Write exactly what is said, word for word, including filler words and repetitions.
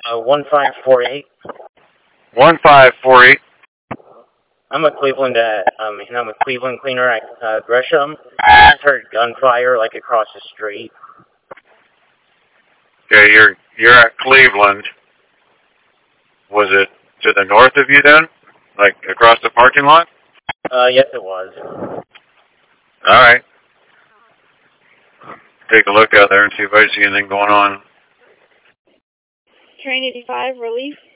Uh, one five four eight. One five four eight. I'm a Cleveland, uh, um, and I'm a Cleveland cleaner at uh, Gresham. I just heard gunfire, like, across the street. Okay, you're, you're at Cleveland. Was it to the north of you then? Like, across the parking lot? Uh, yes, it was. Alright. Take a look out there and see if I see anything going on. Train eighty-five, relief.